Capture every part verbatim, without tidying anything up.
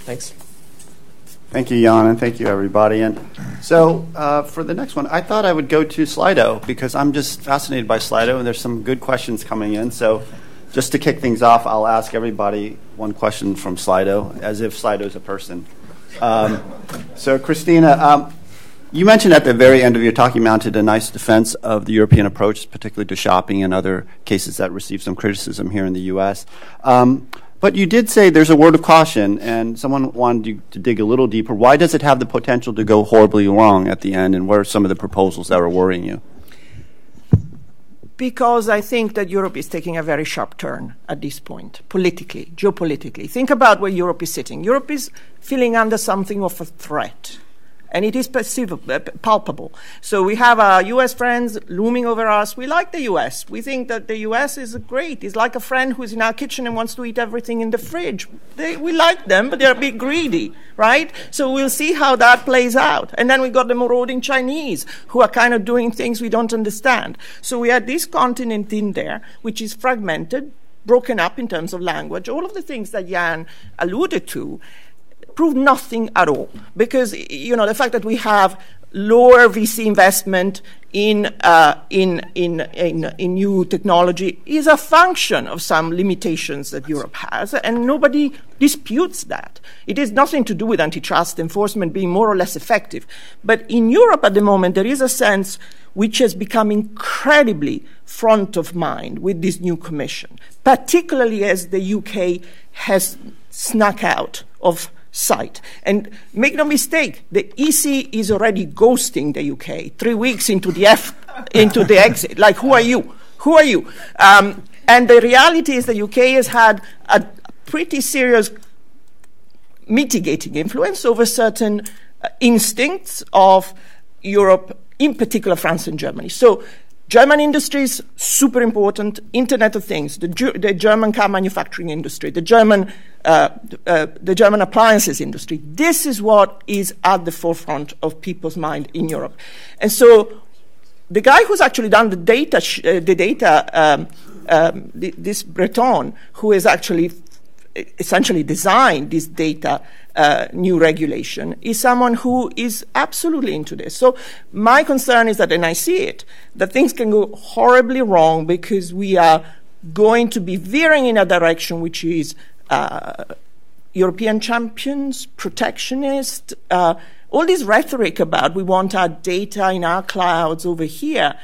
Thanks. Thank you, Jan, and thank you, everybody. And so uh, for the next one, I thought I would go to Slido because I'm just fascinated by Slido, and there's some good questions coming in. So just to kick things off, I'll ask everybody one question from Slido, as if Slido is a person. Um, so, Christina, um, you mentioned at the very end of your talk you mounted a nice defense of the European approach, particularly to shopping and other cases that received some criticism here in the U S. Um, But you did say there's a word of caution, and someone wanted you to dig a little deeper. Why does it have the potential to go horribly wrong at the end, and what are some of the proposals that are worrying you? Because I think that Europe is taking a very sharp turn at this point, politically, geopolitically. Think about where Europe is sitting. Europe is feeling under something of a threat, and it is perceivable, uh, palpable. So we have our U S friends looming over us. We like the U S. We think that the U S is great. It's like a friend who's in our kitchen and wants to eat everything in the fridge. They, we like them, but they're a bit greedy, right? So we'll see how that plays out. And then we got the marauding Chinese who are kind of doing things we don't understand. So we had this continent in there, which is fragmented, broken up in terms of language, all of the things that Jan alluded to, prove nothing at all, because you know the fact that we have lower V C investment in uh, in, in in in new technology is a function of some limitations that Europe has, and nobody disputes that. It has nothing to do with antitrust enforcement being more or less effective, but in Europe at the moment there is a sense which has become incredibly front of mind with this new Commission, particularly as the U K has snuck out of sight. And make no mistake, the E C is already ghosting the U K three weeks into the F, into the exit. Like, who are you? Who are you? Um, and the reality is the U K has had a pretty serious mitigating influence over certain uh, instincts of Europe, in particular France and Germany. So German industries, super important. Internet of Things, the, Ge- the German car manufacturing industry, the German uh, uh, the German appliances industry. This is what is at the forefront of people's mind in Europe. And so the guy who's actually done the data, sh- uh, the data, um, um, the, this Breton, who has actually f- essentially designed this data Uh, new regulation, is someone who is absolutely into this. So my concern is that, and I see it, that things can go horribly wrong because we are going to be veering in a direction which is uh, European champions, protectionist, uh, all this rhetoric about we want our data in our clouds over here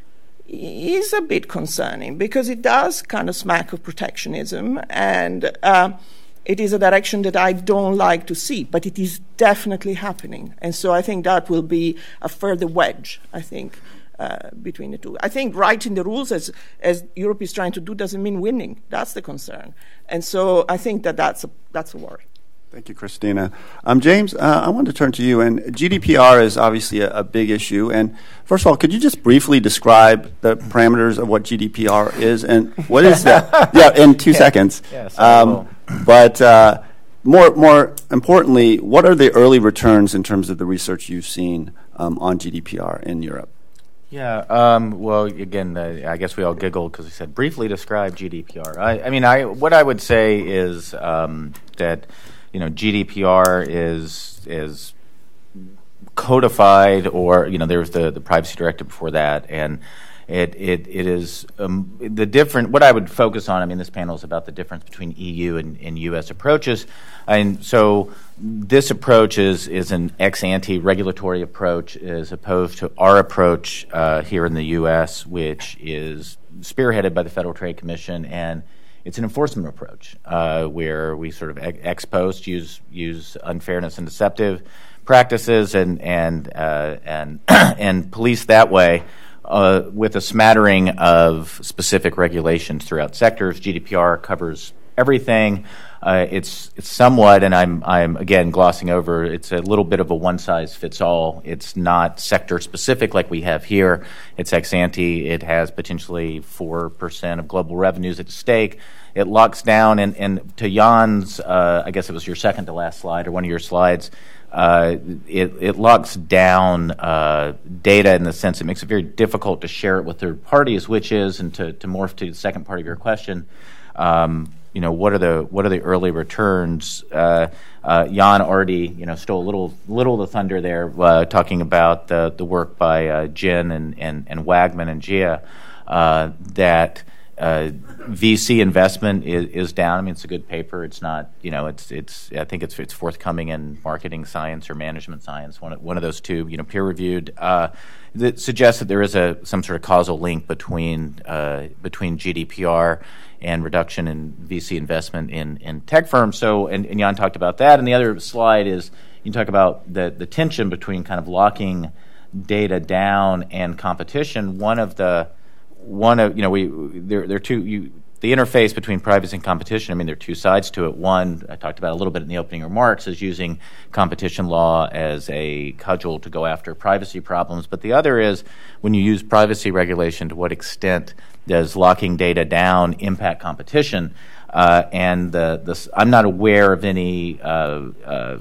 is a bit concerning because it does kind of smack of protectionism, and uh, it is a direction that I don't like to see, but it is definitely happening. And so I think that will be a further wedge, I think, uh, between the two. I think writing the rules, as, as Europe is trying to do, doesn't mean winning. That's the concern. And so I think that that's a, that's a worry. Thank you, Christina. Um, James, uh, I wanted to turn to you. And G D P R is obviously a, a big issue. And first of all, could you just briefly describe the parameters of what G D P R is and what is that? Yeah, in two yeah. seconds. Yes, um, but uh, more, more importantly, what are the early returns in terms of the research you've seen um, on G D P R in Europe? Yeah. Um, well, again, uh, I guess we all giggled because he said briefly describe G D P R. I, I mean, I what I would say is um, that. You know, G D P R is is codified, or you know, there's the, the privacy directive before that, and it it it is um, the different. What I would focus on. I mean, this panel is about the difference between E U and, and U S approaches, and so this approach is is an ex ante regulatory approach as opposed to our approach uh, here in the U S, which is spearheaded by the Federal Trade Commission, and it's an enforcement approach uh, where we sort of ex post use use unfairness and deceptive practices and and uh, and and police that way uh, with a smattering of specific regulations throughout sectors. G D P R covers everything. Uh, it's it's somewhat, and I'm I'm again glossing over. It's a little bit of a one size fits all. It's not sector specific like we have here. It's ex ante. It has potentially four percent of global revenues at stake. It locks down, and, and to Jan's, uh, I guess it was your second to last slide or one of your slides. Uh, it, it locks down uh, data in the sense it makes it very difficult to share it with third parties, which is, and to, to morph to the second part of your question. Um, you know, what are the what are the early returns? Uh, uh, Jan already, you know, stole a little little of the thunder there, uh, talking about the the work by uh, Jin and, and and Wagman and Jia uh, that. Uh, V C investment is, is down. I mean, it's a good paper. It's not, you know, it's it's. I think it's it's forthcoming in marketing science or management science. One of, one of those two, you know, peer reviewed. Uh, that suggests that there is a some sort of causal link between uh, between G D P R and reduction in V C investment in, in tech firms. So, and, and Jan talked about that. And the other slide is you talk about the the tension between kind of locking data down and competition. One of the One of you know we there there are two you, the interface between privacy and competition. I mean, there are two sides to it. One I talked about a little bit in the opening remarks is using competition law as a cudgel to go after privacy problems. But the other is when you use privacy regulation, to what extent does locking data down impact competition? Uh, and the, the I'm not aware of any uh, uh,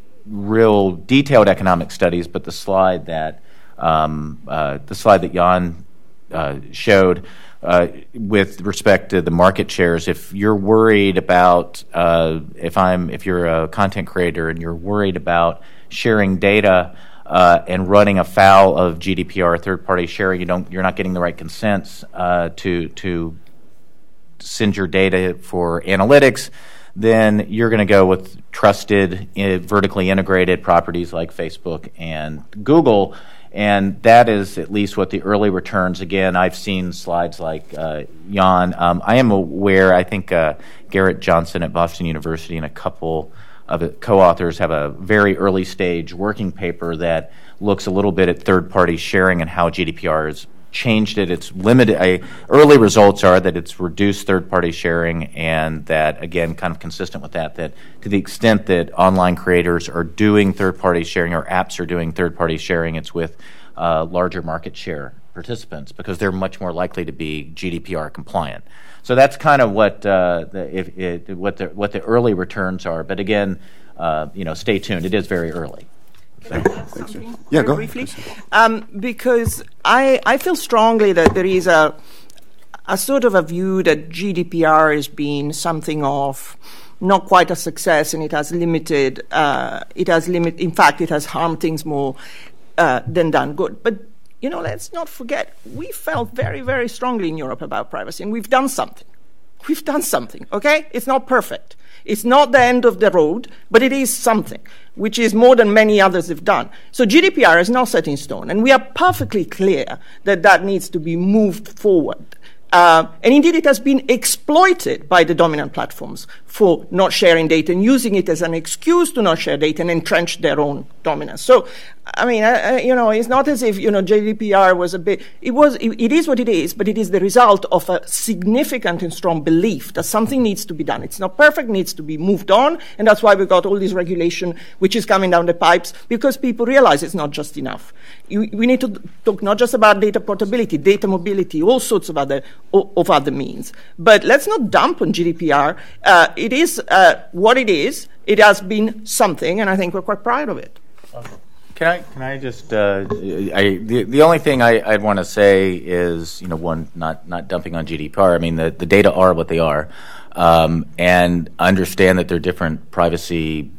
real detailed economic studies, but the slide that um, uh, the slide that Jan Uh, showed uh, with respect to the market shares. If you're worried about, uh, if I'm, if you're a content creator and you're worried about sharing data uh, and running afoul of G D P R, third-party sharing, you don't, you're not getting the right consents uh, to to send your data for analytics, then you're going to go with trusted, uh, vertically integrated properties like Facebook and Google. And that is at least what the early returns, again, I've seen slides like uh, Jan. Um, I am aware, I think uh, Garrett Johnson at Boston University and a couple of co-authors have a very early stage working paper that looks a little bit at third-party sharing and how G D P R has changed it. It's limited. Uh, early results are that it's reduced third-party sharing, and that, again, kind of consistent with that, that to the extent that online creators are doing third-party sharing or apps are doing third-party sharing, it's with uh, larger market share participants because they're much more likely to be G D P R compliant. So that's kind of what uh, the, if, it, what the what the early returns are. But again, uh, you know, stay tuned. It is very early. Can I add something yeah, very go briefly? Um, because I, I feel strongly that there is a, a sort of a view that G D P R has been something of not quite a success, and it has limited, uh, it has limit. In fact, it has harmed things more uh, than done good. But, you know, let's not forget, we felt very, very strongly in Europe about privacy, and we've done something. We've done something, okay? It's not perfect. It's not the end of the road, but it is something, which is more than many others have done. So G D P R is not set in stone, and we are perfectly clear that that needs to be moved forward. Uh, and indeed, it has been exploited by the dominant platforms for not sharing data and using it as an excuse to not share data and entrench their own dominance. So, I mean, uh, you know, it's not as if, you know, G D P R was a bit, it was, it, it is what it is, but it is the result of a significant and strong belief that something needs to be done. It's not perfect, needs to be moved on, and that's why we got all this regulation which is coming down the pipes, because people realize it's not just enough. You, we need to talk not just about data portability, data mobility, all sorts of other, of other means. But let's not dump on G D P R. Uh, it is uh, what it is. It has been something, and I think we're quite proud of it. Okay. Can I can I just uh, I the the only thing I, I'd want to say is, you know, one, not not dumping on G D P R. I mean, the, the data are what they are, um, and understand that they're different privacy.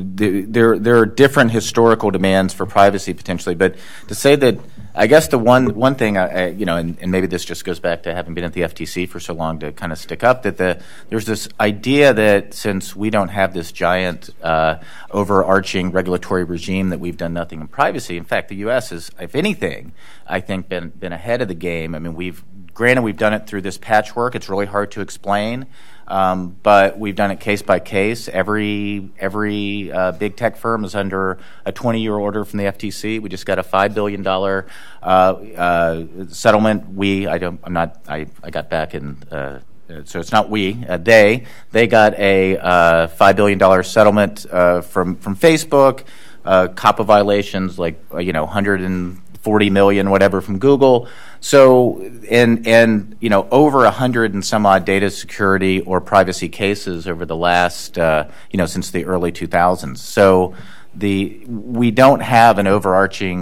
There there are different historical demands for privacy potentially, but to say that, I guess the one one thing I, I you know, and, and maybe this just goes back to having been at the F T C for so long to kind of stick up, that the there's this idea that since we don't have this giant uh, overarching regulatory regime, that we've done nothing in privacy. In fact, the U S has, if anything, I think been been ahead of the game. I mean, we've granted we've done it through this patchwork. It's really hard to explain. Um, but we've done it case by case. Every every uh, big tech firm is under a twenty-year order from the F T C. We just got a five billion dollar uh, uh, settlement. We, I don't, I'm not, I, I got back in. Uh, so it's not we, uh, they. They got a uh, five billion dollar settlement uh, from from Facebook. Uh, COPPA violations, like uh, you know, one hundred forty million, whatever, from Google. So, and, and you know, over a hundred and some odd data security or privacy cases over the last, uh, you know, since the early two thousands. So the, we don't have an overarching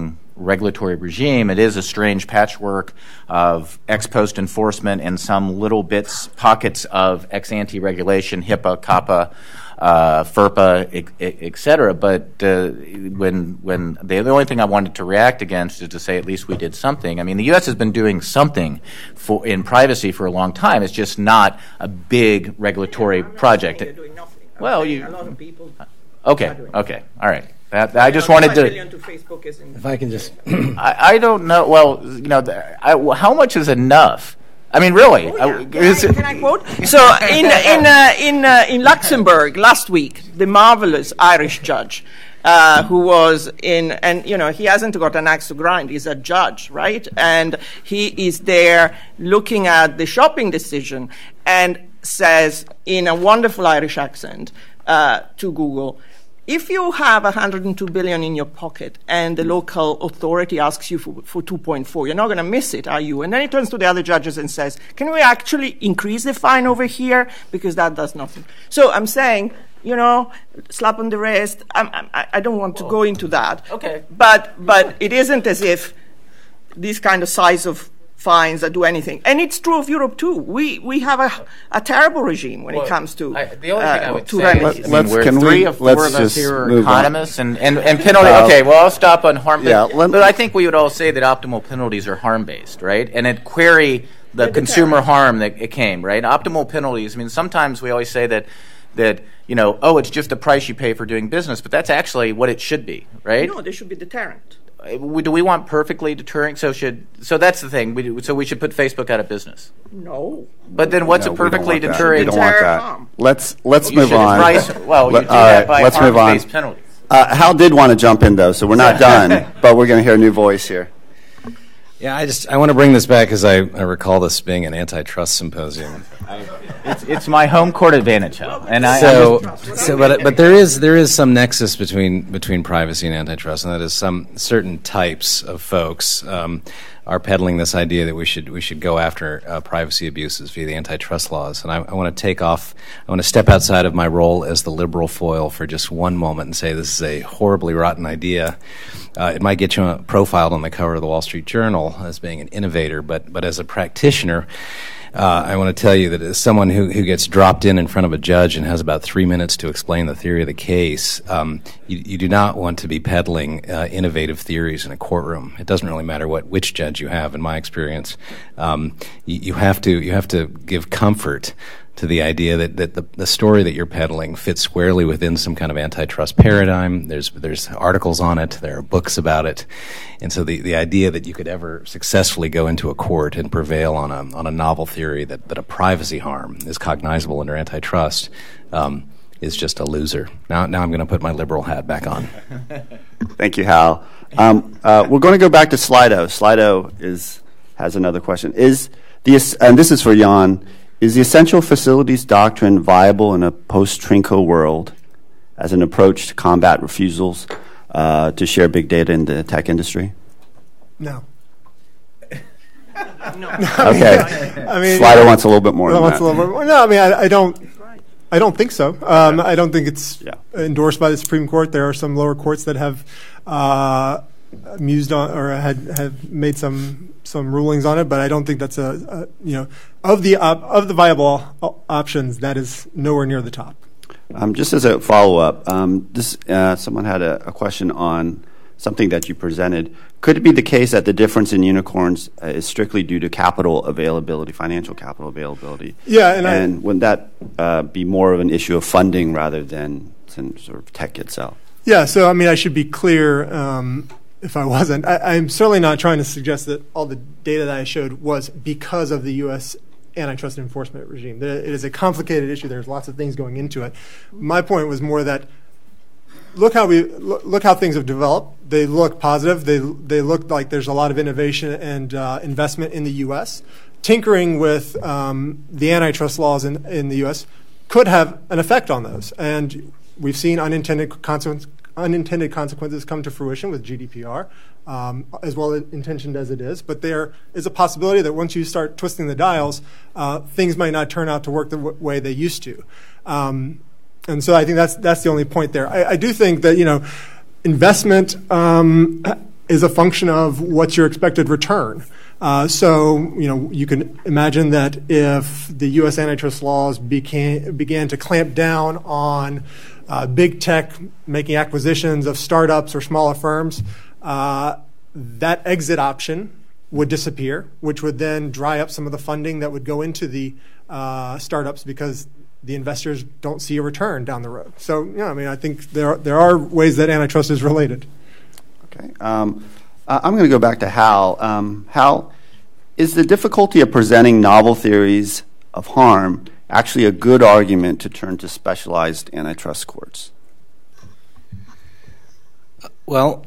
regulatory regime. It is a strange patchwork of ex post enforcement and some little bits, pockets of ex ante regulation, HIPAA, COPPA, uh, FERPA, et, et cetera. But uh, when when the, the only thing I wanted to react against is to say at least we did something. I mean, the U S has been doing something for in privacy for a long time. It's just not a big regulatory I'm not project. saying they're doing nothing. I'm Well, saying you- a lot of people. Okay, okay, all right. That, I just wanted to. to Facebook is in If I can just, I, I don't know. Well, you know, the, I, how much is enough? I mean, really? Oh, yeah. I- Can is I, it- can I quote? So in in uh, in uh, in Luxembourg last week, the marvelous Irish judge uh, who was in, and you know, he hasn't got an axe to grind. He's a judge, right? And he is there looking at the shopping decision and says in a wonderful Irish accent uh, to Google, if you have one hundred two billion in your pocket and the local authority asks you for, for two point four, you're not going to miss it, are you? And then he turns to the other judges and says, can we actually increase the fine over here? Because that does nothing. So I'm saying, you know, slap on the wrist. I'm, I'm, I don't want to go into that. Okay. But, but it isn't as if this kind of size of fines that do anything. And it's true of Europe, too. We we have a, a terrible regime when Well, it comes to I, the only thing I uh, would to say remedies. is, I mean, Let's- we're can three we- or four let's of us just here are move on. economists, and, and, and penalty. Uh, okay, well, I'll stop on harm. yeah, but, let- but I think we would all say that optimal penalties are harm-based, right? And it query the They're consumer deterrent. harm that it came, right? Optimal penalties. I mean, sometimes we always say that that you know, oh, it's just the price you pay for doing business, but that's actually what it should be, right? No, they should be deterrent. We, do we want perfectly deterring? So should so that's the thing. We do, so we should put Facebook out of business. No. But then what's No, a we don't perfectly want that. deterring? We don't want Deter that. harm. Let's let's You move should on. price- well, you Let- do all that right, by let's move on. harm-based penalties. Uh, Hal did want to jump in though, so we're not done. But we're going to hear a new voice here. yeah, I just I want to bring this back because I, I recall this being an antitrust symposium. It's, it's my home court advantage, Hal. And I, so, I'm just, so but but there is there is some nexus between between privacy and antitrust, and that is some certain types of folks um, are peddling this idea that we should we should go after uh, privacy abuses via the antitrust laws. And I, I want to take off. I want to step outside of my role as the liberal foil for just one moment and say this is a horribly rotten idea. Uh, it might get you uh, profiled on the cover of the Wall Street Journal as being an innovator, but but as a practitioner. Uh, I want to tell you that as someone who, who gets dropped in in front of a judge and has about three minutes to explain the theory of the case, um, you, you do not want to be peddling uh, innovative theories in a courtroom. It doesn't really matter what which judge you have. In my experience, um, you, you have to you have to give comfort to the idea that, that the, the story that you're peddling fits squarely within some kind of antitrust paradigm. There's there's articles on it. There are books about it. And so the, the idea that you could ever successfully go into a court and prevail on a on a novel theory that, that a privacy harm is cognizable under antitrust um, is just a loser. Now now I'm going to put my liberal hat back on. Thank you, Hal. Um, uh, we're going to go back to Slido. Slido is has another question. Is the and this is for Jan. Is the essential facilities doctrine viable in a post-Trinco world as an approach to combat refusals uh, to share big data in the tech industry? No. Okay. I mean, Slido wants a little bit more Well, than wants that. a little bit more. No, I mean, I, I don't. I don't think so. Um, I don't think it's Yeah. endorsed by the Supreme Court. There are some lower courts that have uh, mused on or had have made some some rulings on it, but I don't think that's a, a you know of the op- of the viable op- options that is nowhere near the top. Um, just as a follow-up, um, this uh, someone had a, a question on something that you presented. Could it be the case that the difference in unicorns uh, is strictly due to capital availability, financial capital availability? Yeah, and I- and would that uh, be more of an issue of funding rather than than sort of tech itself? Yeah, so I mean, I should be clear. Um, if I wasn't, I, I'm certainly not trying to suggest that all the data that I showed was because of the U S antitrust enforcement regime. It is a complicated issue. There's lots of things going into it. My point was more that look how we look how things have developed. They look positive. They they look like there's a lot of innovation and uh, investment in the U S. Tinkering with um, the antitrust laws in, in the U S could have an effect on those, and we've seen unintended consequences. Unintended consequences come to fruition with G D P R, um, as well intentioned as it is. But there is a possibility that once you start twisting the dials, uh, things might not turn out to work the w- way they used to. Um, and so I think that's that's the only point there. I, I do think that you know, investment um, is a function of what's your expected return. Uh, so, you know, you can imagine that if the U S antitrust laws became, began to clamp down on uh, big tech making acquisitions of startups or smaller firms, uh, that exit option would disappear, which would then dry up some of the funding that would go into the uh, startups because the investors don't see a return down the road. So, yeah, I mean, I think there are, there are ways that antitrust is related. Okay. Um, uh, I'm going to go back to Hal. Um, Hal, is the difficulty of presenting novel theories of harm actually a good argument to turn to specialized antitrust courts? Well,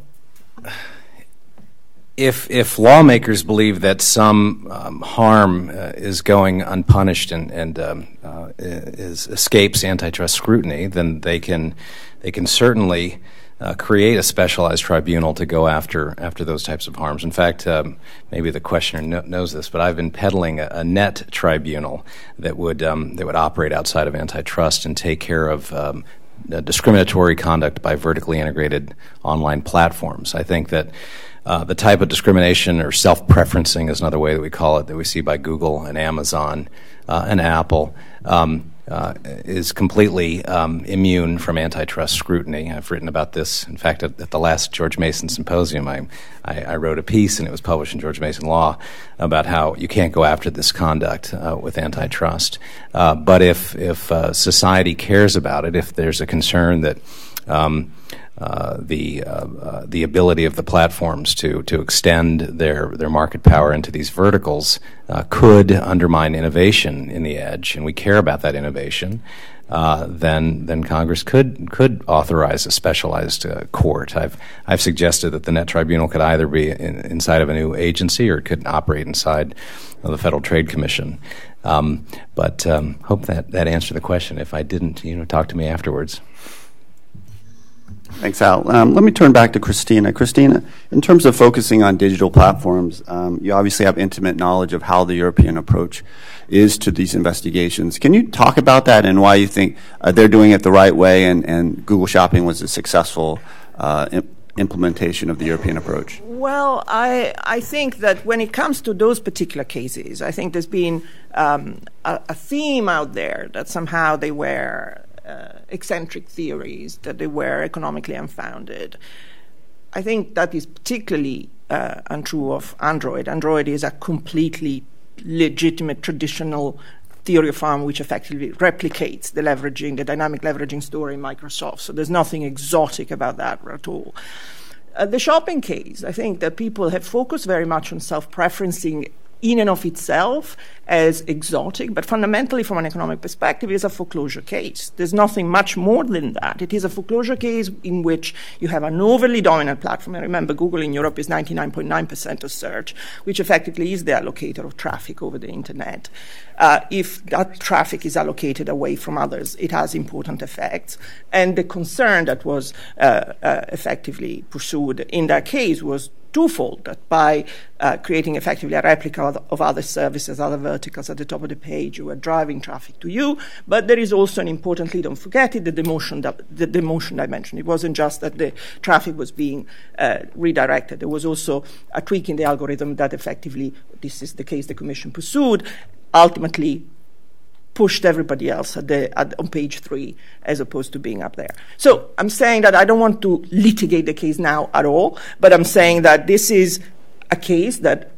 if if lawmakers believe that some um, harm uh, is going unpunished and, and um, uh, is escapes antitrust scrutiny, then they can they can certainly Uh, create a specialized tribunal to go after after those types of harms. In fact, um, maybe the questioner kn- knows this, but I've been peddling a, a net tribunal that would um, that would operate outside of antitrust and take care of um, uh, discriminatory conduct by vertically integrated online platforms. I think that uh, the type of discrimination or self-preferencing is another way that we call it that we see by Google and Amazon uh, and Apple. Um, Uh, is completely um, immune from antitrust scrutiny. I've written about this. In fact, at, at the last George Mason Symposium, I, I, I wrote a piece, and it was published in George Mason Law, about how you can't go after this conduct uh, with antitrust. Uh, but if, if uh, society cares about it, if there's a concern that um, Uh, the uh, uh, the ability of the platforms to to extend their their market power into these verticals uh, could undermine innovation in the edge, and we care about that innovation, uh, then then Congress could could authorize a specialized uh, court. I've I've suggested that the Net Tribunal could either be in, inside of a new agency or it could operate inside of the Federal Trade Commission. Um, but um, hope that that answered the question. If I didn't, you know, talk to me afterwards. Thanks, Al. Um, let me turn back to Christina. Christina, in terms of focusing on digital platforms, um, you obviously have intimate knowledge of how the European approach is to these investigations. Can you talk about that and why you think uh, they're doing it the right way and, and Google Shopping was a successful uh, imp- implementation of the European approach? Well, I, I think that when it comes to those particular cases, I think there's been um, a, a theme out there that somehow they were Uh, eccentric theories, that they were economically unfounded. I think that is particularly uh, untrue of Android. Android is a completely legitimate traditional theory of harm which effectively replicates the leveraging, the dynamic leveraging story in Microsoft. So there's nothing exotic about that at all. Uh, the shopping case, I think that people have focused very much on self-preferencing in and of itself as exotic, but fundamentally from an economic perspective, it is a foreclosure case. There's nothing much more than that. It is a foreclosure case in which you have an overly dominant platform. And remember, Google in Europe is ninety-nine point nine percent of search, which effectively is the allocator of traffic over the internet. Uh, if that traffic is allocated away from others, it has important effects. And the concern that was uh, uh, effectively pursued in that case was twofold, that by uh, creating effectively a replica of, of other services, other verticals at the top of the page, you are driving traffic to you. But there is also, and importantly, don't forget it, the demotion, the demotion dimension. It wasn't just that the traffic was being uh, redirected. There was also a tweak in the algorithm that effectively, this is the case the Commission pursued, ultimately pushed everybody else at the, at, on page three as opposed to being up there. So I'm saying that I don't want to litigate the case now at all, but I'm saying that this is a case that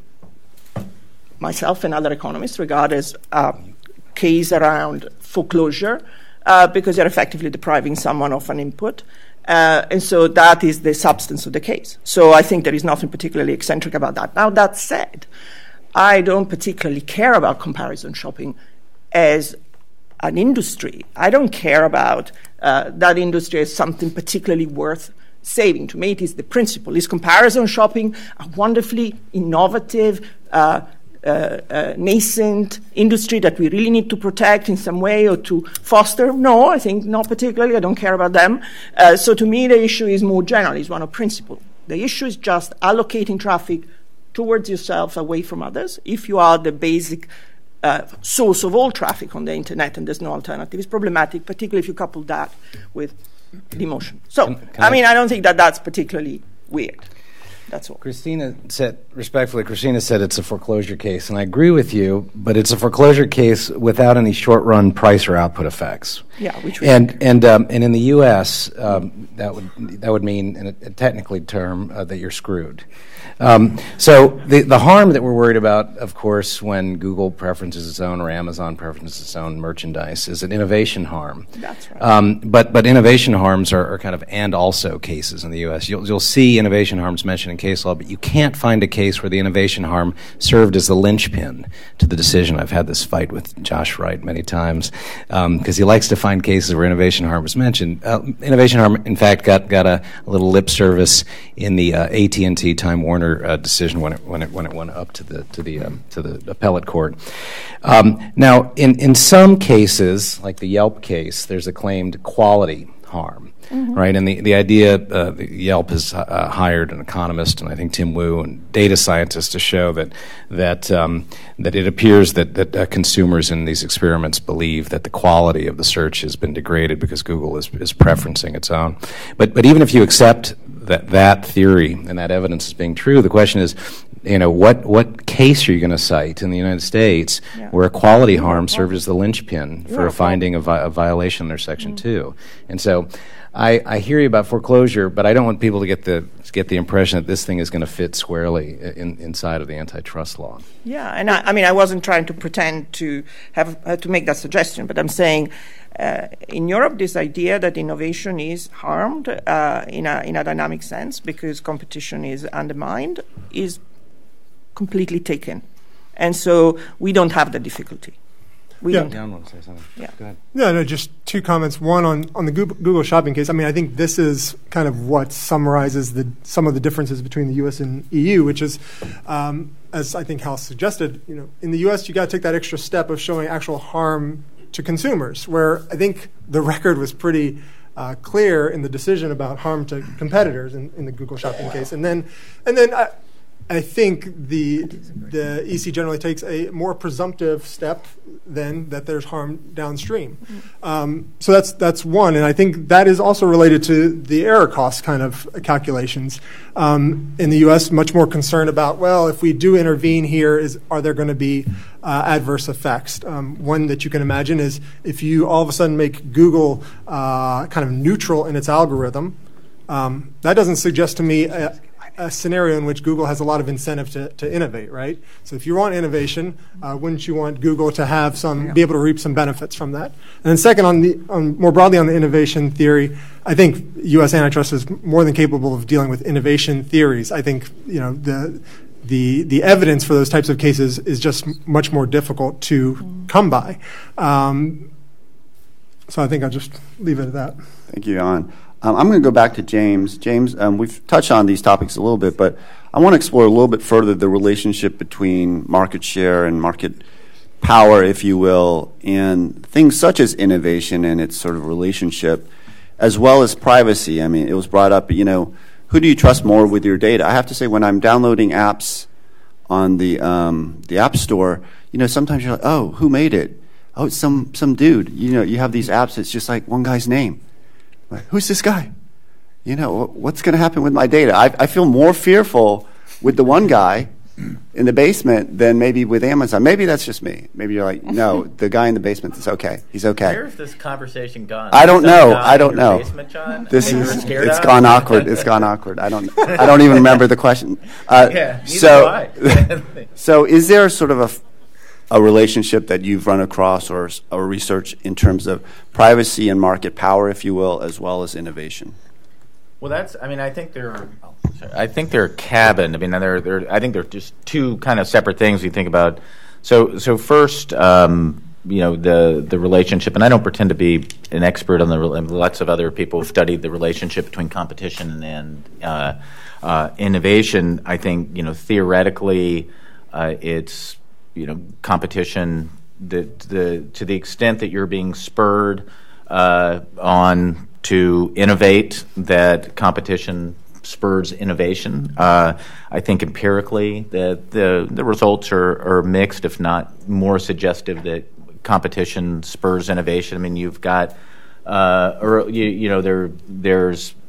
myself and other economists regard as a case around foreclosure uh, because you're effectively depriving someone of an input. Uh, and so that is the substance of the case. So I think there is nothing particularly eccentric about that. Now, that said, I don't particularly care about comparison shopping as an industry. I don't care about uh, that industry as something particularly worth saving. To me, it is the principle. Is comparison shopping a wonderfully innovative, uh, uh, uh, nascent industry that we really need to protect in some way or to foster? No, I think not particularly. I don't care about them. Uh, so to me, the issue is more general. It's one of principle. The issue is just allocating traffic towards yourself away from others. If you are the basic Uh, source of all traffic on the internet and there's no alternative, is problematic, particularly if you couple that with demotion. So, can, can I mean, I don't think that that's particularly weird. That's all. Christina said, respectfully, Christina said it's a foreclosure case, and I agree with you, but it's a foreclosure case without any short-run price or output effects. Yeah, which we and think. and um, and in the U S, um, that would that would mean, in a, a technically term, uh, that you're screwed. Um, so the the harm that we're worried about, of course, when Google preferences its own or Amazon preferences its own merchandise, is an innovation harm. That's right. Um, but but innovation harms are, are kind of and also cases in the U S. You'll you'll see innovation harms mentioned in case law, but you can't find a case where the innovation harm served as the linchpin to the decision. I've had this fight with Josh Wright many times because um, he likes to find cases where innovation harm was mentioned. Uh, innovation harm, in fact, got got a, a little lip service in the uh, A T and T Time Warner uh, decision when it when it when it went up to the to the um, to the appellate court. Um, now, in in some cases, like the Yelp case, there's a claimed quality harm. Mm-hmm. Right, and the, the idea, uh, Yelp has uh, hired an economist, and I think Tim Wu, and data scientists to show that that um, that it appears that that uh, consumers in these experiments believe that the quality of the search has been degraded because Google is is preferencing its own. But but even if you accept that that theory and that evidence is being true, the question is, you know, what what case are you going to cite in the United States yeah. where a quality harm served as the linchpin for You're a finding of vi- a violation under Section mm-hmm. two? And so. I, I hear you about foreclosure, but I don't want people to get the get the impression that this thing is going to fit squarely in, inside of the antitrust law. Yeah, and I, I mean, I wasn't trying to pretend to have uh, to make that suggestion, but I'm saying uh, in Europe, this idea that innovation is harmed uh, in a in a dynamic sense because competition is undermined is completely taken, and so we don't have the difficulty. We yeah. don't. Down one, say something. Yeah. Go ahead. No, no, just two comments. One on, on the Google, Google shopping case. I mean, I think this is kind of what summarizes the some of the differences between the U S and E U, which is, um, as I think Hal suggested, you know, in the U S you got to take that extra step of showing actual harm to consumers, where I think the record was pretty uh, clear in the decision about harm to competitors in, in the Google shopping case, and then and then. I, I think the the E C generally takes a more presumptive step than that there's harm downstream. Um, so that's that's one, and I think that is also related to the error cost kind of calculations. Um, in the U S, much more concerned about, well, if we do intervene here, is are there going to be uh, adverse effects? Um, one that you can imagine is if you all of a sudden make Google uh, kind of neutral in its algorithm, um, that doesn't suggest to me a, a scenario in which Google has a lot of incentive to, to innovate, right? So if you want innovation, uh, wouldn't you want Google to have some, yeah. be able to reap some benefits from that? And then second, on the on more broadly on the innovation theory, I think U S antitrust is more than capable of dealing with innovation theories. I think you know the the the evidence for those types of cases is just m- much more difficult to mm. come by. Um, so I think I'll just leave it at that. Thank you, Jan. Um, I'm going to go back to James. James, um, we've touched on these topics a little bit, but I want to explore a little bit further the relationship between market share and market power, if you will, in things such as innovation and its sort of relationship, as well as privacy. I mean, it was brought up, you know, who do you trust more with your data? I have to say, when I'm downloading apps on the um, the App Store, you know, sometimes you're like, oh, who made it? Oh, it's some some dude. You know, you have these apps, it's just like one guy's name. Like, who's this guy? You know, what's going to happen with my data? I, I feel more fearful with the one guy in the basement than maybe with Amazon. Maybe that's just me. Maybe you're like, no, the guy in the basement is okay. He's okay. Where's this conversation gone? I don't know. I don't know. Basement, John? This Maybe is scared it's of? gone awkward. It's gone awkward. I don't. I don't even remember the question. Uh, yeah. So, so is there sort of a a relationship that you've run across or or research in terms of privacy and market power, if you will, as well as innovation? Well, that's. I mean, I think they're. Oh, sorry. I think they're cabined. I mean, they're. They're. I think they're just two kind of separate things. You think about. So, so first, um, you know, the the relationship, and I don't pretend to be an expert on the. Lots of other people have studied the relationship between competition and uh, uh, innovation. I think you know theoretically, uh, it's. You know, competition. The, the to the extent that you're being spurred uh, on to innovate, that competition spurs innovation. Uh, I think empirically that the the results are, are mixed, if not more suggestive that competition spurs innovation. I mean, you've got, uh, or you, you know, there there's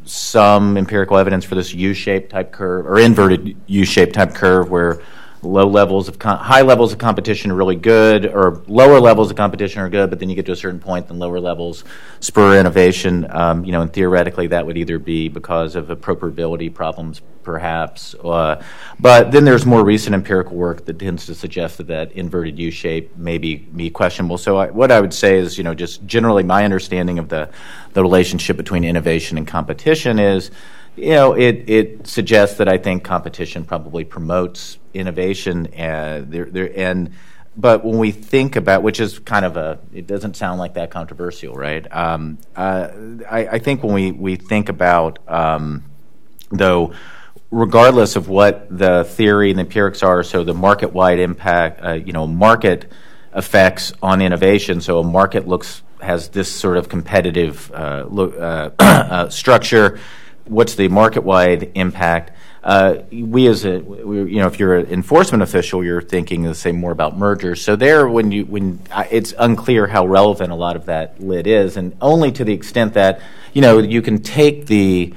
some empirical evidence for this U-shaped type curve, or inverted U-shaped type curve, where low levels of com- high levels of competition are really good, or lower levels of competition are good, but then you get to a certain point, then lower levels spur innovation. Um, you know, and theoretically, that would either be because of appropriability problems, perhaps. Uh, but then there's more recent empirical work that tends to suggest that that inverted U-shape may be, be questionable. So I, what I would say is, you know, just generally my understanding of the the relationship between innovation and competition is, you know, it, it suggests that I think competition probably promotes innovation, uh, there, there, and but when we think about, which is kind of a, it doesn't sound like that controversial, right? Um, uh, I, I think when we, we think about, um, though, regardless of what the theory and the empirics are, so the market-wide impact, uh, you know, market effects on innovation, so a market looks has this sort of competitive uh, look, uh, uh, structure. What's the market-wide impact? Uh, we as a, we, you know, if you're an enforcement official, you're thinking the same more about mergers. So there, when you, when uh, it's unclear how relevant a lot of that lit is, and only to the extent that, you know, you can take the,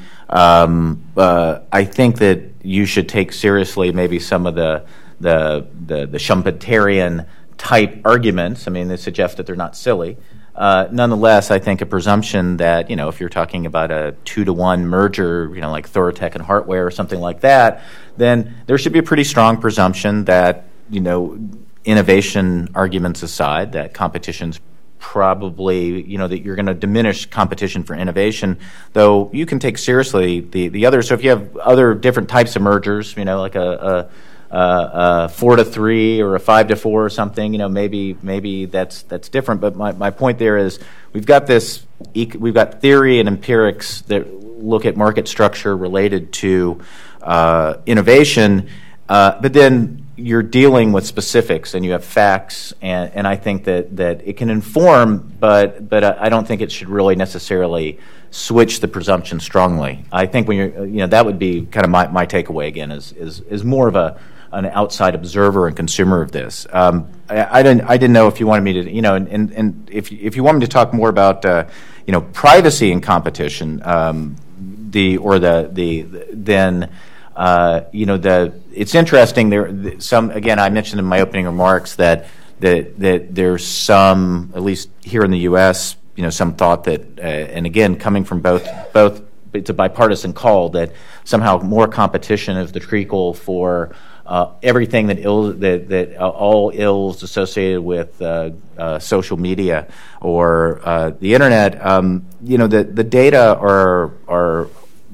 um, uh, I think that you should take seriously maybe some of the, the, the, the Schumpeterian type arguments. I mean, they suggest that they're not silly. Uh, nonetheless, I think a presumption that, you know, if you're talking about a two-to-one merger, you know, like Thoratec and Hartware or something like that, then there should be a pretty strong presumption that, you know, innovation arguments aside, that competition's probably, you know, that you're going to diminish competition for innovation, though you can take seriously the, the other. So if you have other different types of mergers, you know, like a, a Uh, a four to three or a five to four or something, you know, maybe maybe that's that's different. But my, my point there is we've got this, we've got theory and empirics that look at market structure related to uh, innovation, uh, but then you're dealing with specifics and you have facts, and, and I think that, that it can inform, but but I don't think it should really necessarily switch the presumption strongly. I think when you're, you know, that would be kind of my, my takeaway again is is is more of a an outside observer and consumer of this. Um, I, I didn't I didn't know if you wanted me to, you know, and, and, and if if you want me to talk more about uh, you know, privacy and competition, um, the or the the then uh, you know, the it's interesting there some again I mentioned in my opening remarks that that that there's some, at least here in the U S, you know, some thought that uh, and again coming from both both it's a bipartisan call that somehow more competition is the treacle for Uh, everything that ill that that uh, all ills associated with uh, uh, social media or uh, the internet. Um, you know, the the data are are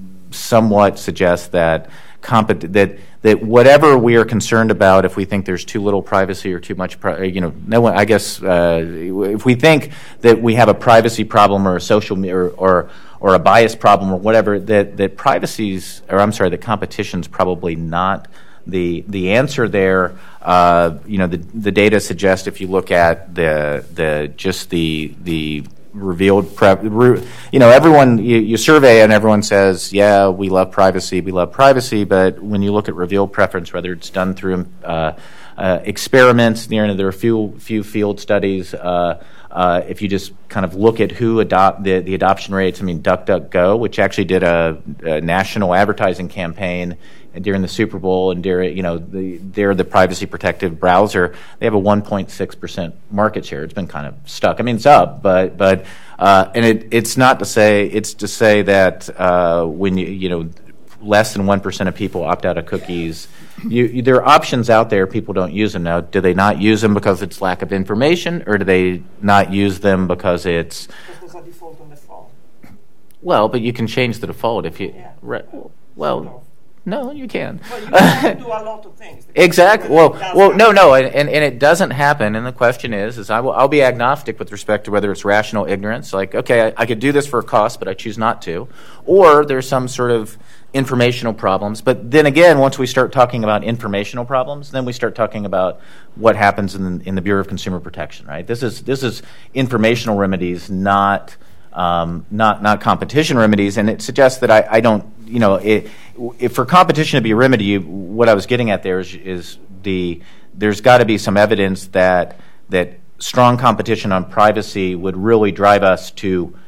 somewhat suggest that compet- that that whatever we are concerned about, if we think there's too little privacy or too much, pri- you know, no one. I guess uh, if we think that we have a privacy problem or a social me- or, or or a bias problem or whatever, that that privacy's or I'm sorry, that competition's probably not the the answer there. Uh, you know, the the data suggests if you look at the the just the the revealed pre- re, you know, everyone you, you survey and everyone says, yeah, we love privacy, we love privacy, but when you look at revealed preference, whether it's done through uh, uh, experiments, you know, there are a few few field studies. Uh, Uh, if you just kind of look at who adopt the, the adoption rates, I mean, DuckDuckGo, which actually did a, a national advertising campaign during the Super Bowl, and during, you know, the, they're the privacy protective browser. They have a one point six percent market share. It's been kind of stuck. I mean, it's up, but but uh, and it, it's not to say it's to say that uh, when you you know less than one percent of people opt out of cookies. You, you, there are options out there. People don't use them now. Do they not use them because it's lack of information, or do they not use them because it's? Because there's a default on the default. Well, but you can change the default if you. Yeah. Re, well, no, you can. Well, you can do a lot of things. Exactly. Well, well, no, no, and, and and it doesn't happen. And the question is, is I will I'll be agnostic with respect to whether it's rational ignorance, like okay, I, I could do this for a cost, but I choose not to, or there's some sort of informational problems. But then again, once we start talking about informational problems, then we start talking about what happens in the, in the Bureau of Consumer Protection, right? This is this is informational remedies, not um, not not competition remedies, and it suggests that I, I don't, you know, it, if for competition to be a remedy, what I was getting at there is, is the there's got to be some evidence that that strong competition on privacy would really drive us to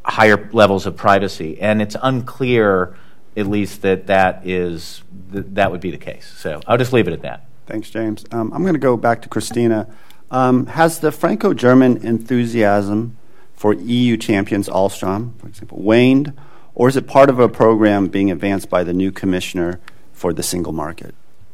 higher levels of privacy, and it's unclear, at least, that that is th- that would be the case. So I'll just leave it at that. Thanks, James. Um, I'm going to go back to Christina. Um, has the Franco-German enthusiasm for E U champions Alstom, for example, waned, or is it part of a program being advanced by the new commissioner for the single market?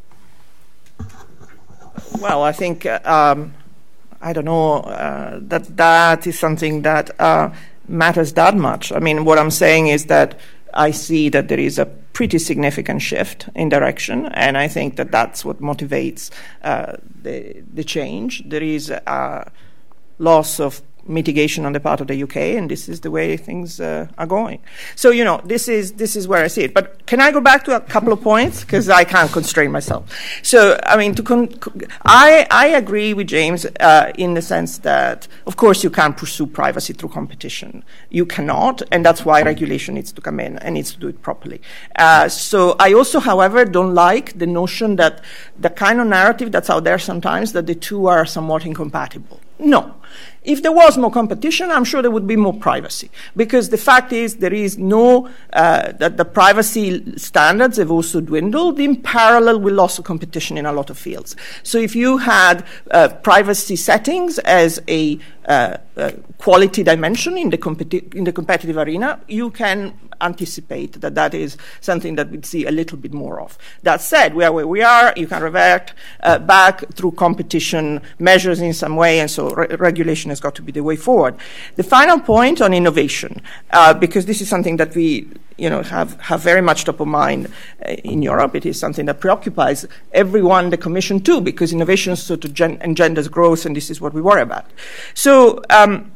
Well, I think, uh, um, I don't know, uh, that that is something that uh, matters that much. I mean, what I'm saying is that I see that there is a pretty significant shift in direction, and I think that that's what motivates uh, the, the change. There is a loss of mitigation on the part of the U K, and this is the way things uh, are going. So, you know, this is this is where I see it. But can I go back to a couple of points? Because I can't constrain myself. So, I mean, to con- I, I agree with James uh, in the sense that, of course, you can't pursue privacy through competition. You cannot, and that's why regulation needs to come in and needs to do it properly. Uh, so I also, however, don't like the notion that the kind of narrative that's out there sometimes, that the two are somewhat incompatible. No. If there was more competition, I'm sure there would be more privacy. Because the fact is there is no, uh, that the privacy standards have also dwindled in parallel with loss of competition in a lot of fields. So if you had uh, privacy settings as a uh, uh, quality dimension in the, competi- in the competitive arena, you can anticipate that that is something that we'd see a little bit more of. That said, we are where we are. You can revert uh, back through competition measures in some way, and so re- regulation has got to be the way forward. The final point on innovation, uh, because this is something that we you know, have, have very much top of mind uh, in Europe. It is something that preoccupies everyone, the Commission too, because innovation sort of gen- engenders growth, and this is what we worry about. So, um,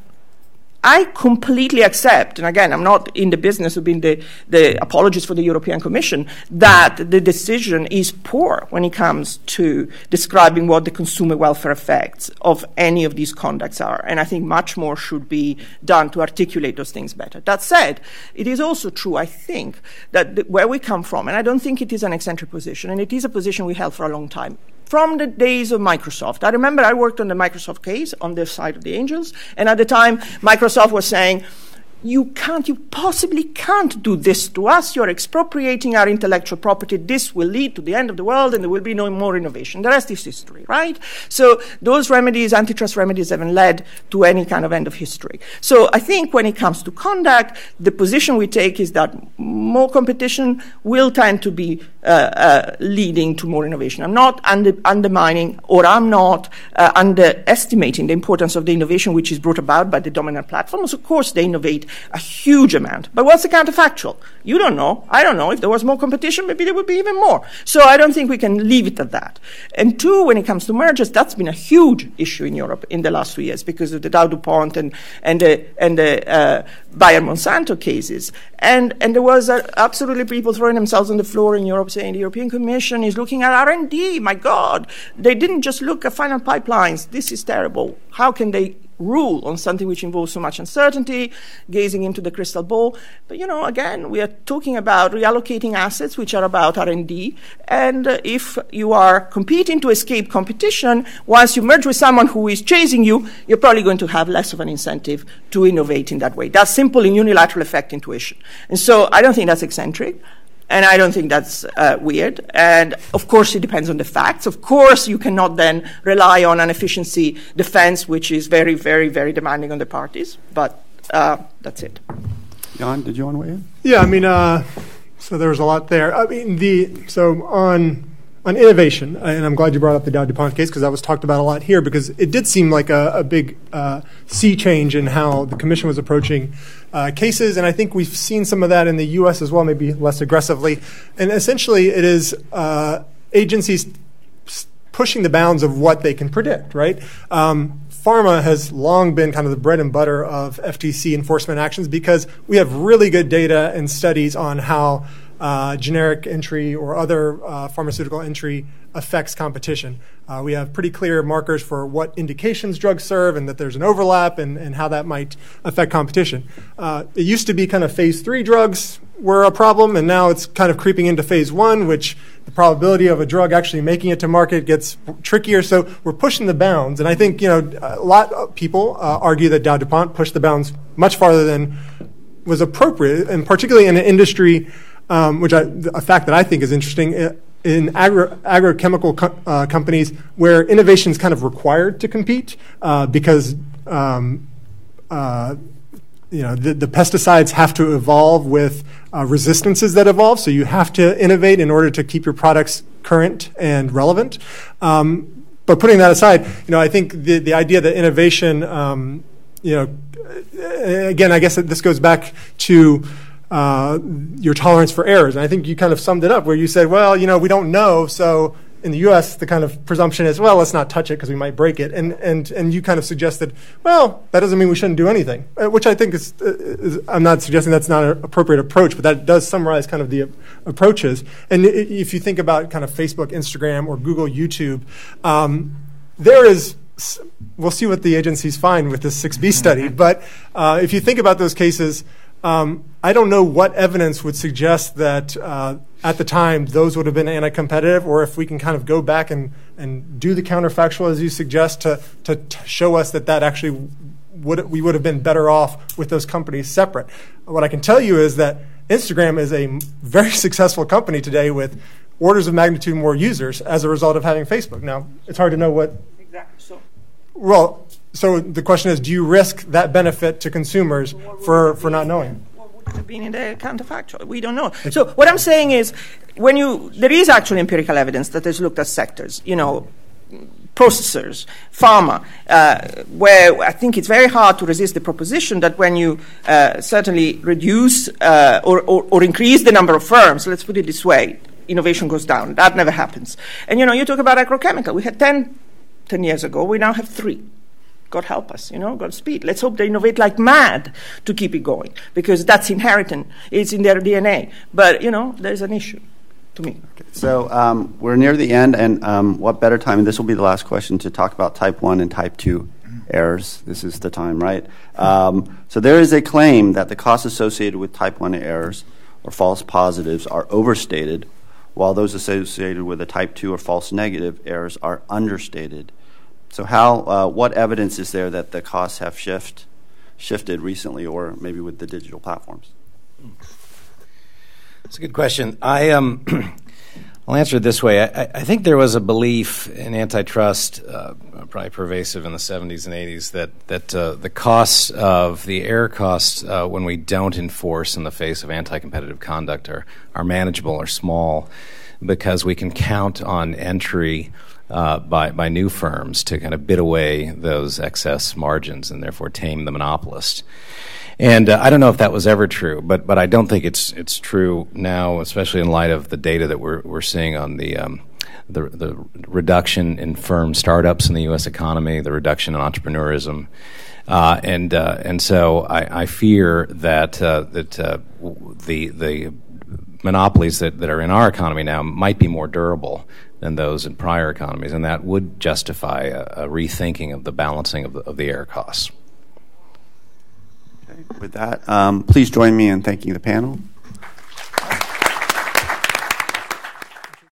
I completely accept, and again, I'm not in the business of being the, the apologist for the European Commission, that the decision is poor when it comes to describing what the consumer welfare effects of any of these conducts are. And I think much more should be done to articulate those things better. That said, it is also true, I think, that the, where we come from, and I don't think it is an eccentric position, and it is a position we held for a long time. From the days of Microsoft. I remember I worked on the Microsoft case on the side of the angels, and at the time, Microsoft was saying, you can't, you possibly can't do this to us. You're expropriating our intellectual property. This will lead to the end of the world, and there will be no more innovation. The rest is history, right? So those remedies, antitrust remedies, haven't led to any kind of end of history. So I think when it comes to conduct, the position we take is that more competition will tend to be uh, uh, leading to more innovation. I'm not under, undermining, or I'm not uh, underestimating the importance of the innovation which is brought about by the dominant platforms. Of course, they innovate a huge amount. But what's the counterfactual? You don't know. I don't know. If there was more competition, maybe there would be even more. So I don't think we can leave it at that. And two, when it comes to mergers, that's been a huge issue in Europe in the last two years because of the Dow DuPont and, and the, and the uh, Bayer Monsanto cases. And, and there was uh, absolutely people throwing themselves on the floor in Europe saying the European Commission is looking at R and D. My God, they didn't just look at final pipelines. This is terrible. How can they rule on something which involves so much uncertainty, gazing into the crystal ball? But, you know, again, we are talking about reallocating assets which are about R and D, and uh, if you are competing to escape competition, once you merge with someone who is chasing you, you're probably going to have less of an incentive to innovate in that way. That's simple in unilateral effect intuition. And so I don't think that's eccentric. And I don't think that's uh, weird. And, of course, it depends on the facts. Of course, you cannot then rely on an efficiency defense, which is very, very, very demanding on the parties. But uh, that's it. Jan, did you want to weigh in? Yeah, I mean, uh, so there was a lot there. I mean, the so on on innovation, and I'm glad you brought up the Dow DuPont case because that was talked about a lot here because it did seem like a, a big uh, sea change in how the Commission was approaching uh, cases, and I think we've seen some of that in the U S as well, maybe less aggressively. And essentially, it is uh, agencies pushing the bounds of what they can predict, right? Um, pharma has long been kind of the bread and butter of F T C enforcement actions because we have really good data and studies on how Uh, generic entry or other uh, pharmaceutical entry affects competition. Uh, we have pretty clear markers for what indications drugs serve and that there's an overlap and, and how that might affect competition. Uh, it used to be kind of phase three drugs were a problem, and now it's kind of creeping into phase one, which the probability of a drug actually making it to market gets trickier. So we're pushing the bounds. And I think, you know, a lot of people uh, argue that Dow DuPont pushed the bounds much farther than was appropriate, and particularly in an industry, um, which I, a fact that I think is interesting, in agro, agrochemical co- uh, companies where innovation is kind of required to compete uh, because um, uh, you know the, the pesticides have to evolve with uh, resistances that evolve, so you have to innovate in order to keep your products current and relevant. Um, but putting that aside, you know, I think the the idea that innovation, um, you know, again, I guess this goes back to Uh, your tolerance for errors. And I think you kind of summed it up where you said, well, you know, we don't know. So in the U S, the kind of presumption is, well, let's not touch it because we might break it. And and and you kind of suggested, well, that doesn't mean we shouldn't do anything, uh, which I think is, uh, is, I'm not suggesting that's not an appropriate approach, but that does summarize kind of the uh, approaches. And if you think about kind of Facebook, Instagram, or Google, YouTube, um, there is, we'll see what the agencies find with this six B study, but uh, if you think about those cases, Um, I don't know what evidence would suggest that uh, at the time those would have been anti-competitive, or if we can kind of go back and, and do the counterfactual as you suggest to, to, to show us that that actually would we would have been better off with those companies separate. What I can tell you is that Instagram is a very successful company today with orders of magnitude more users as a result of having Facebook. Now, it's hard to know what... Exactly. So. Well... So the question is, do you risk that benefit to consumers for, for not knowing? What would have been in the counterfactual? We don't know. So what I'm saying is, when you there is actually empirical evidence that has looked at sectors, you know, processors, pharma, uh, where I think it's very hard to resist the proposition that when you uh, certainly reduce uh, or, or, or increase the number of firms, let's put it this way, innovation goes down. That never happens. And, you know, you talk about agrochemical. We had ten, ten years ago. We now have three. God help us, you know, Godspeed. Let's hope they innovate like mad to keep it going, because that's inherent. It's in their D N A. But, you know, there's an issue to me. Okay. So um, we're near the end, and um, what better time, and this will be the last question, to talk about type one and type two errors. This is the time, right? Um, so there is a claim that the costs associated with type one errors or false positives are overstated, while those associated with a type two or false negative errors are understated. So how, uh, what evidence is there that the costs have shift, shifted recently, or maybe with the digital platforms? That's a good question. I, um, I'll answer it this way. I, I think there was a belief in antitrust, uh, probably pervasive in the seventies and eighties, that, that uh, the costs of, the error costs uh, when we don't enforce in the face of anti-competitive conduct are, are manageable or small, because we can count on entry Uh, by, by new firms to kind of bid away those excess margins and therefore tame the monopolist. And uh, I don't know if that was ever true, but but I don't think it's it's true now, especially in light of the data that we're we're seeing on the um, the, the reduction in firm startups in the U S economy, the reduction in entrepreneurism, uh, and uh, and so I, I fear that uh, that uh, the the monopolies that, that are in our economy now might be more durable than those in prior economies, and that would justify a, a rethinking of the balancing of the, of the error costs. Okay. With that, um, please join me in thanking the panel.